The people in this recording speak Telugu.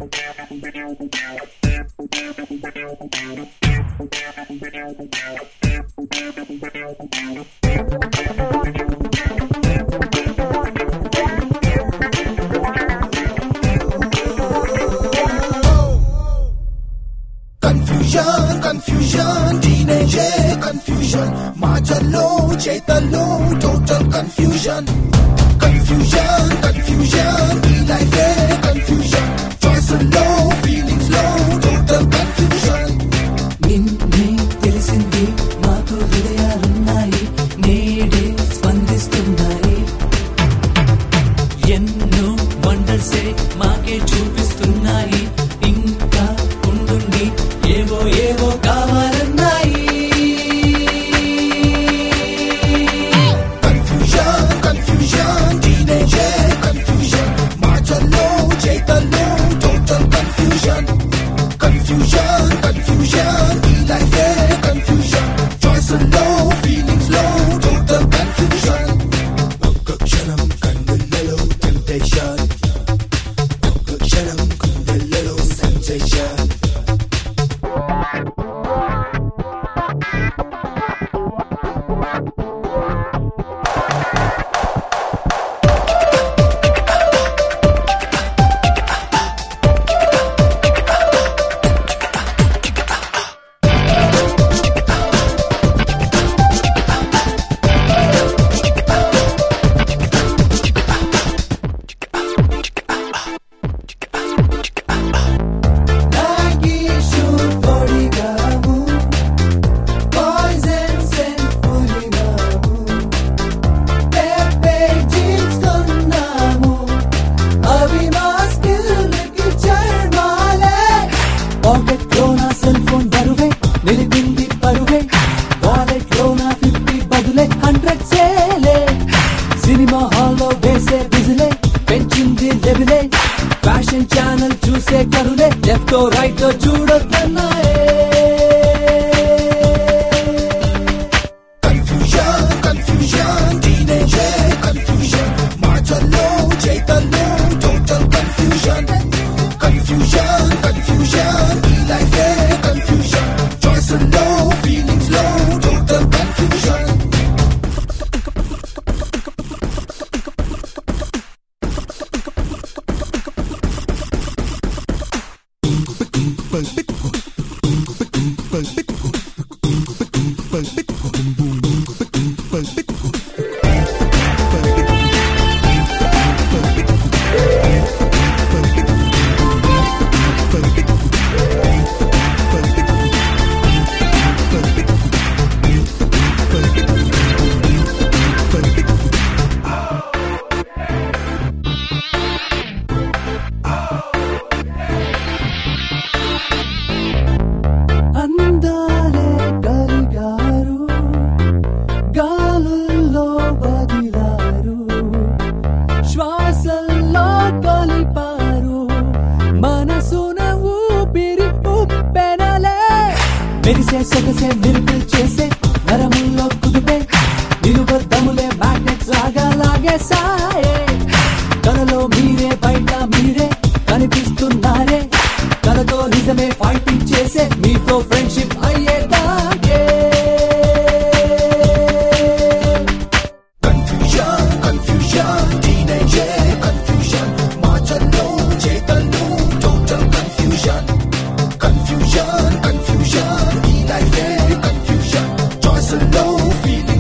Confusion, teenage confusion, మాటల్లో చేతల్లో total confusion. Confusion, ఈ life confusion, choice low, feelings low, total confusion. నిన్నే తెలిసింది మాకు హృదయాలున్నాయి, నేడే స్పందిస్తున్నాయి. ఎన్నో వండర్సే మాకే చూపిస్తున్నాయి, ఇంకా ఉండుండి ఏవో ఏవో కావాలన్నాయి. Confusion, teenage confusion, మాటల్లో చేతల్లో total confusion. Confusion, ఈ life confusion, choice low, feelings low, total confusion. ఒక్క క్షణం కన్నులలో temptation, ఒక్క క్షణం గుండెలలో sensation. సినిమా హాల్లో వేసే విజిలే పెంచింది లెవెలే, ఫ్యాషన్ ఛానల్ చూసే కరులే లెఫ్ట్ రైట్ చూడొద్దన్నాయే. Confusion, teenage confusion, మాటల్లో చేతల్లో total confusion. Confusion, ఈ life confusion, choice low, feelings low, total confusion. అందాలే కలిగారు, గాలుల్లో బదిలారు, శ్వాసల్లో కలిపారు, మనసున ఊపిరి ఉప్పెనలే. మెరిసే సొగసే మిరుపులు చేసే నరముల్లో కుదుపే, నిలువద్దములే మ్యాగ్నెట్స్ లాగా లాగేసాయే. కలలో మీరే బయట మీరే కనిపిస్తున్నారే, కలతో నిజమే ఫైటింగ్ చేసే మీతో ఫ్రెండ్షిప్ అయ్యేదాగే. Confusion, teenage confusion, మాటల్లో చేతల్లో total confusion. Confusion, ఈ life confusion, choice low, feeling